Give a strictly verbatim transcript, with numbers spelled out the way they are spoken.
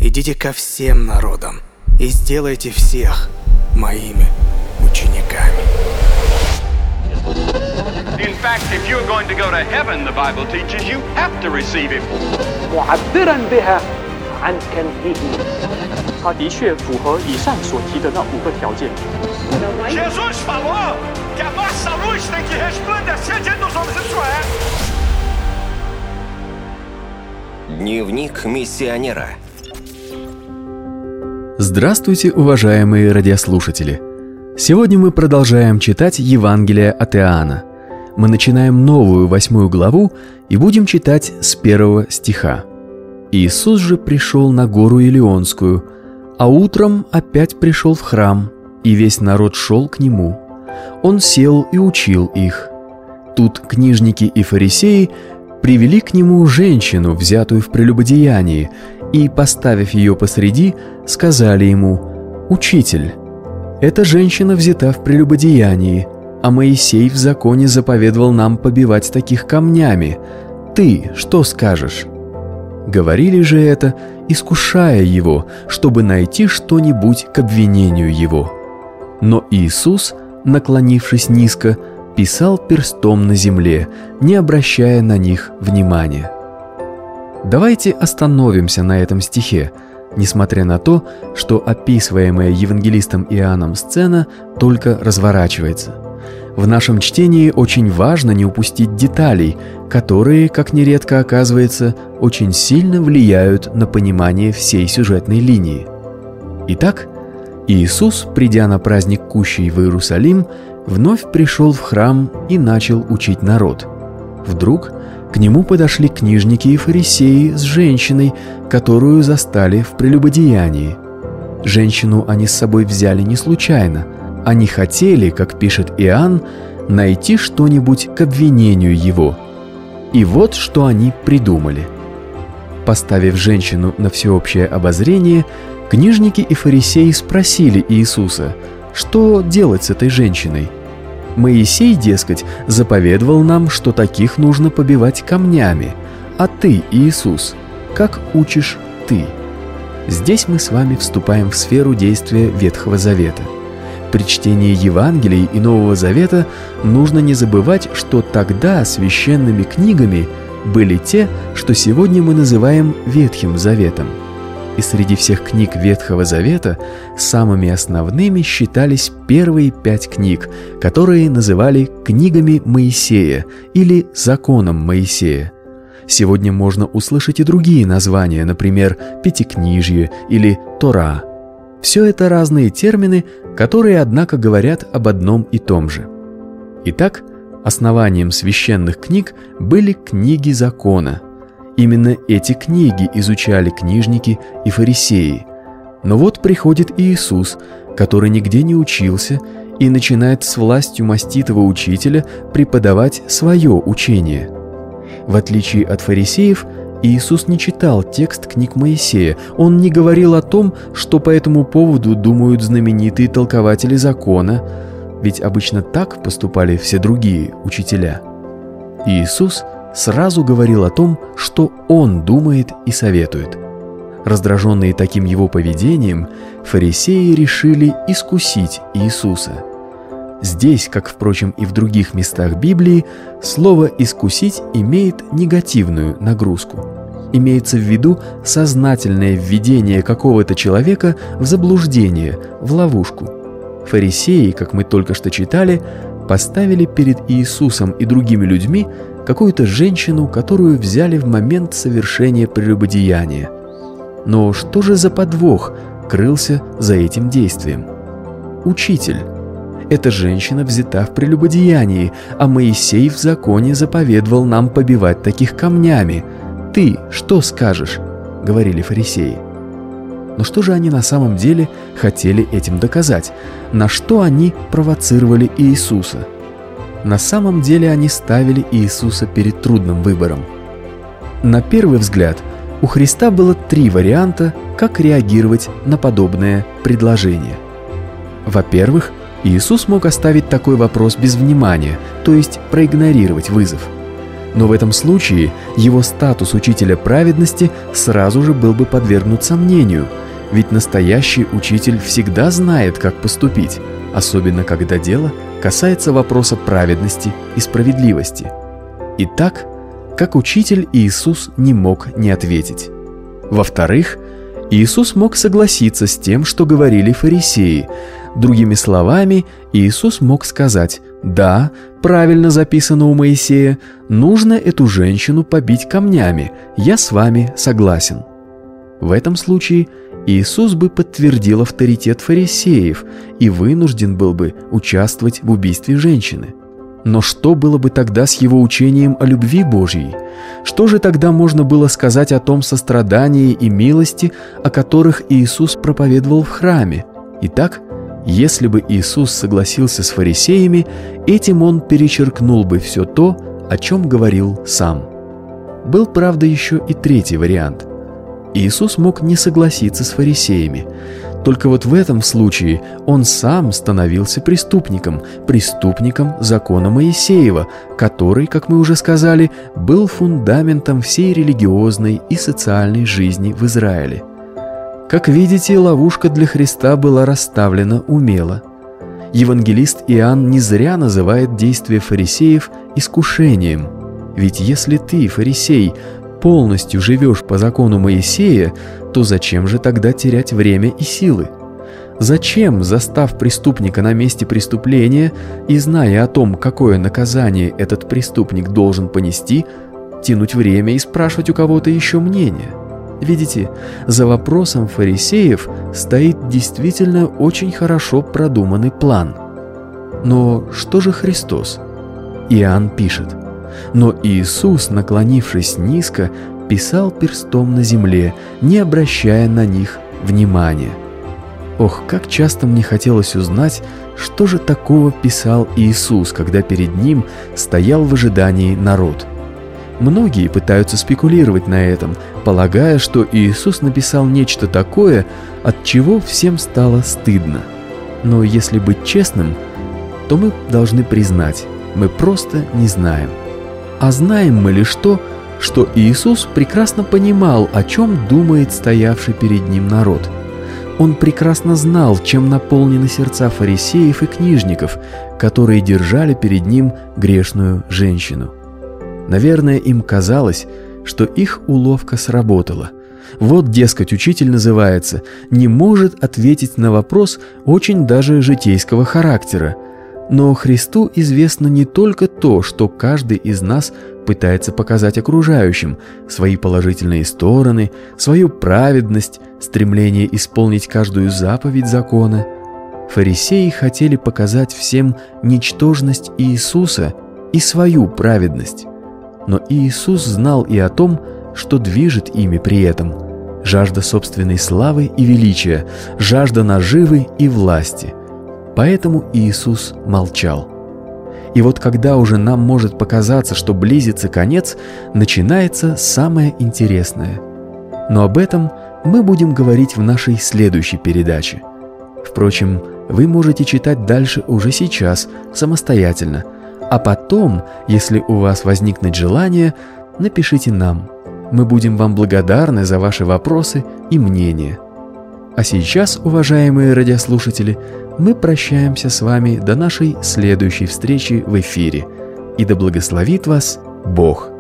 идите ко всем народам и сделайте всех моими учениками. In fact, if you're going to go to heaven, the Bible teaches you have to receive him. معبرا بها عن كنهه. 他的确符合以上所提的那五个条件。 Jesus falou que a nossa luz tem que resplandecer diante dos homens. Isso é. Дневник миссионера. Здравствуйте, уважаемые радиослушатели! Сегодня мы продолжаем читать Евангелие от Иоанна. Мы начинаем новую восьмую главу и будем читать с первого стиха. «Иисус же пришел на гору Илионскую, а утром опять пришел в храм, и весь народ шел к нему. Он сел и учил их. Тут книжники и фарисеи привели к нему женщину, взятую в прелюбодеянии, и, поставив ее посреди, сказали ему: «Учитель, эта женщина взята в прелюбодеянии, а Моисей в законе заповедовал нам побивать таких камнями. Ты что скажешь?» Говорили же это, искушая его, чтобы найти что-нибудь к обвинению его. Но Иисус, наклонившись низко, писал перстом на земле, не обращая на них внимания. Давайте остановимся на этом стихе, несмотря на то, что описываемая евангелистом Иоанном сцена только разворачивается. В нашем чтении очень важно не упустить деталей, которые, как нередко оказывается, очень сильно влияют на понимание всей сюжетной линии. Итак, Иисус, придя на праздник Кущей в Иерусалим, вновь пришел в храм и начал учить народ. Вдруг к нему подошли книжники и фарисеи с женщиной, которую застали в прелюбодеянии. Женщину они с собой взяли не случайно. Они хотели, как пишет Иоанн, найти что-нибудь к обвинению его. И вот что они придумали. Поставив женщину на всеобщее обозрение, книжники и фарисеи спросили Иисуса, что делать с этой женщиной. Моисей, дескать, заповедовал нам, что таких нужно побивать камнями. А ты, Иисус, как учишь ты? Здесь мы с вами вступаем в сферу действия Ветхого Завета. При чтении Евангелий и Нового Завета нужно не забывать, что тогда священными книгами были те, что сегодня мы называем Ветхим Заветом. И среди всех книг Ветхого Завета самыми основными считались первые пять книг, которые называли книгами Моисея или законом Моисея. Сегодня можно услышать и другие названия, например, Пятикнижье или Тора. Все это разные термины, которые, однако, говорят об одном и том же. Итак, основанием священных книг были книги закона. Именно эти книги изучали книжники и фарисеи. Но вот приходит Иисус, который нигде не учился, и начинает с властью маститого учителя преподавать свое учение. В отличие от фарисеев, Иисус не читал текст книг Моисея, он не говорил о том, что по этому поводу думают знаменитые толкователи закона, ведь обычно так поступали все другие учителя. Иисус сразу говорил о том, что Он думает и советует. Раздраженные таким его поведением, фарисеи решили искусить Иисуса. Здесь, как, впрочем, и в других местах Библии, слово «искусить» имеет негативную нагрузку. Имеется в виду сознательное введение какого-то человека в заблуждение, в ловушку. Фарисеи, как мы только что читали, поставили перед Иисусом и другими людьми какую-то женщину, которую взяли в момент совершения прелюбодеяния. Но что же за подвох крылся за этим действием? Учитель. Эта женщина взята в прелюбодеянии, а Моисей в законе заповедовал нам побивать таких камнями. Ты что скажешь? Говорили фарисеи. Но что же они на самом деле хотели этим доказать? На что они провоцировали Иисуса? На самом деле они ставили Иисуса перед трудным выбором. На первый взгляд, у Христа было три варианта, как реагировать на подобное предложение. Во-первых, Иисус мог оставить такой вопрос без внимания, то есть проигнорировать вызов. Но в этом случае его статус учителя праведности сразу же был бы подвергнут сомнению, ведь настоящий учитель всегда знает, как поступить, особенно когда дело касается вопроса праведности и справедливости. Итак, как учитель Иисус не мог не ответить. Во-вторых, Иисус мог согласиться с тем, что говорили фарисеи. Другими словами, Иисус мог сказать: «Да, правильно записано у Моисея, нужно эту женщину побить камнями, я с вами согласен». В этом случае Иисус бы подтвердил авторитет фарисеев и вынужден был бы участвовать в убийстве женщины. Но что было бы тогда с его учением о любви Божьей? Что же тогда можно было сказать о том сострадании и милости, о которых Иисус проповедовал в храме? Итак, если бы Иисус согласился с фарисеями, этим он перечеркнул бы все то, о чем говорил сам. Был, правда, еще и третий вариант. Иисус мог не согласиться с фарисеями. Только вот в этом случае он сам становился преступником, преступником закона Моисеева, который, как мы уже сказали, был фундаментом всей религиозной и социальной жизни в Израиле. Как видите, ловушка для Христа была расставлена умело. Евангелист Иоанн не зря называет действия фарисеев искушением. Ведь если ты, фарисей, полностью живешь по закону Моисея, то зачем же тогда терять время и силы? Зачем, застав преступника на месте преступления и зная о том, какое наказание этот преступник должен понести, тянуть время и спрашивать у кого-то еще мнение? Видите, за вопросом фарисеев стоит действительно очень хорошо продуманный план. Но что же Христос? Иоанн пишет: «Но Иисус, наклонившись низко, писал перстом на земле, не обращая на них внимания». Ох, как часто мне хотелось узнать, что же такого писал Иисус, когда перед ним стоял в ожидании народ. Многие пытаются спекулировать на этом, полагая, что Иисус написал нечто такое, от чего всем стало стыдно. Но если быть честным, то мы должны признать, мы просто не знаем. А знаем мы лишь то, что Иисус прекрасно понимал, о чем думает стоявший перед ним народ. Он прекрасно знал, чем наполнены сердца фарисеев и книжников, которые держали перед ним грешную женщину. Наверное, им казалось, что их уловка сработала. Вот, дескать, учитель называется, не может ответить на вопрос очень даже житейского характера. Но Христу известно не только то, что каждый из нас пытается показать окружающим, свои положительные стороны, свою праведность, стремление исполнить каждую заповедь закона. Фарисеи хотели показать всем ничтожность Иисуса и свою праведность. Но Иисус знал и о том, что движет ими при этом: жажда собственной славы и величия, жажда наживы и власти. Поэтому Иисус молчал. И вот когда уже нам может показаться, что близится конец, начинается самое интересное. Но об этом мы будем говорить в нашей следующей передаче. Впрочем, вы можете читать дальше уже сейчас, самостоятельно. А потом, если у вас возникнет желание, напишите нам. Мы будем вам благодарны за ваши вопросы и мнения. А сейчас, уважаемые радиослушатели, мы прощаемся с вами до нашей следующей встречи в эфире. И да благословит вас Бог!